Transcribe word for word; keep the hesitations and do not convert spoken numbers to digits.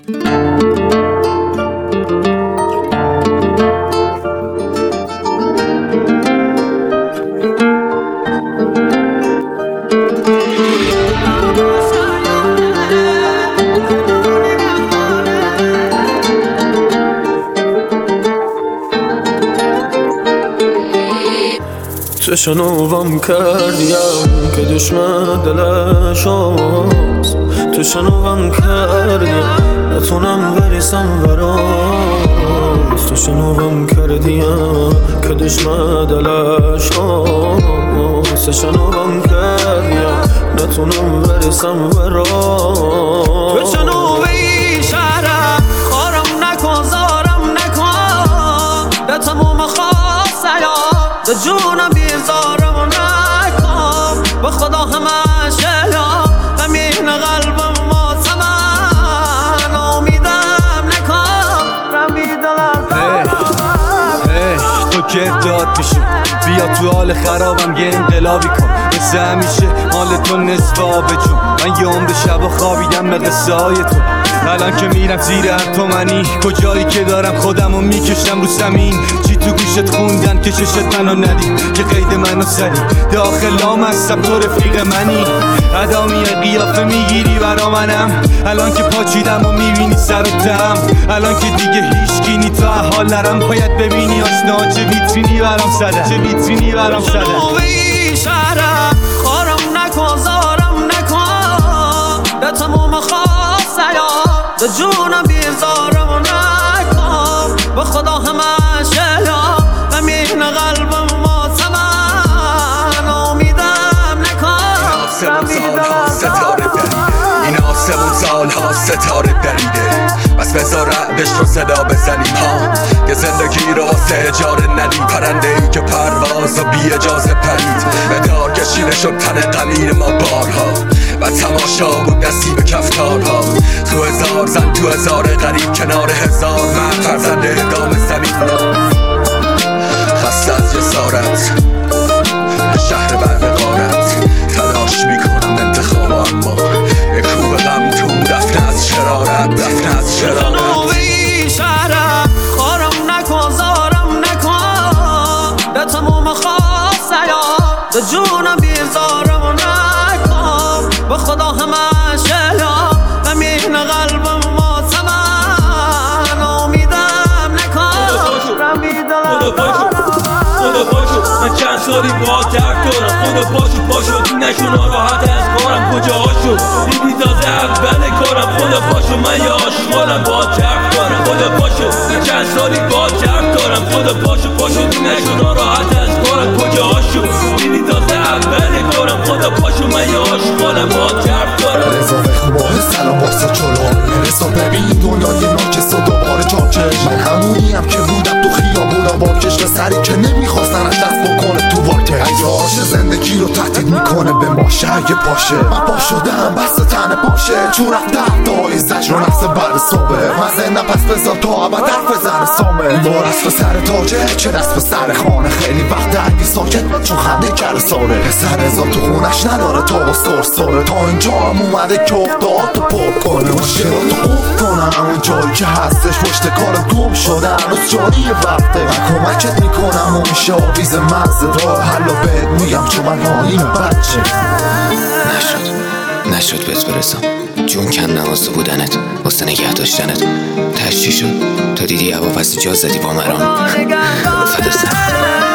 تو شنوام کردیم که دشمن دلش هست، تو شنوام کردیم نتونم بریسم براست، تو شنوام کردیم که دشمن دلش هست، تو شنوام کردیم نتونم بریسم براست. تو شنوی شهرم خارم نکن زارم نکن به تموم خواسته یا به جونم بیزارم نکن به خدا همش یا همین قلبم ماتمن امیدم نکن رمی دلم تو که داد میشی بیا تو حال خرابم یه انقلابی کن مثل همیشه حال تو نصف آب جون من یه عمر شب و خوابیدم به قصه های تو الان که میرم زیر هر تومنی کجایی که دارم خودم و میکشم رو زمین چی تو گوشت خوندن که ششت منو ندید که قید منو زدی داخل لام هستم تو رفیق منی ادامی قیافه میگیری برا منم الان که پاچیدم و میبینی سر و تم الان که دیگه هیچ گینی تو حال نرم باید ببینی آشنا چه ویترینی برام زده چه ویترینی برام زده شنوی شهرم خارم نکن زارم نکن به تموم خواسته یا به جونم بیزارم نکن به خدا همش یا همین قلبم ماتمن امیدم نکن این آسمون سال ها ستاره دریده بس بذار رعبش رو صدا بزنیم ها که زندگی رو واسه اجاره ندی پرنده ای که پرواز و بی اجازه پرید به دار کشیده شد تن قلیل ما بارها و تماشا بود نصیب کفتارها تو هزار زن تو هزار غریب کنار هزار مرد فرزند ادام زمین خسته از جسارت به شهر برقارت تلاش میکنم انتخاب اما یک کوب غم تو دفن از شرارت دفن از شرارت شنوی شهرم خارم نکن زارم نکن به تموم خواسته یا به جونم بیزارم نکن به خدا همش یا همین قلبم ماتمن امیدم نکن رمی دلم خدا پاشو من چند سالی با درد دارم خدا پاشو پاشو نشون راحت از کارم کجاشو دیدی تازه اول کارم خدا پاشو من یه آشغالم با درد دارم خدا پاشو من چند سالی با درد دارم خدا پاشو پاشو نشون راحت از کارم کجاشو دیدی تازه اول کارم خدا پاشو من یه آشغالم با درد دارم رضا بخواه سلام واسه چلو رسا ببین دنیای ناکس و دوباره جاکش من همونیم که بودم تو خیابونم با کشت سری که نمیخواستن از دست بکنه تو واکش اگه آشه زندگی رو تهدید میکنه به ماشه اگه پاشه من پا شدم بست تن پاشه چون رفتم دایی زجر و نفس بر صبح من زنده پس بذار تا ابد حرف زن سامه بار اسب سر تاجه چه دست به سر خانه خیلی وقت اگه ساکت چون خنده کل ساره پسر رضا تو خونش نداره تا با سر ساره تا اینجا هم اومده که افتاد تو پر کنه مشکلات تو خوب کنم همون جایی که هستش پشت کار گم شده هنوز جاری وقته من کمکت میکنم و میشه آویز مغزه راه حلو بهت میگم چون من حالیم بچه نشد نشد بهت برسم جون کن نوازده بودنت واسه نگه داشتنت تشتی شد تا دیدی هوا پس جا زدی با مرام فدا سر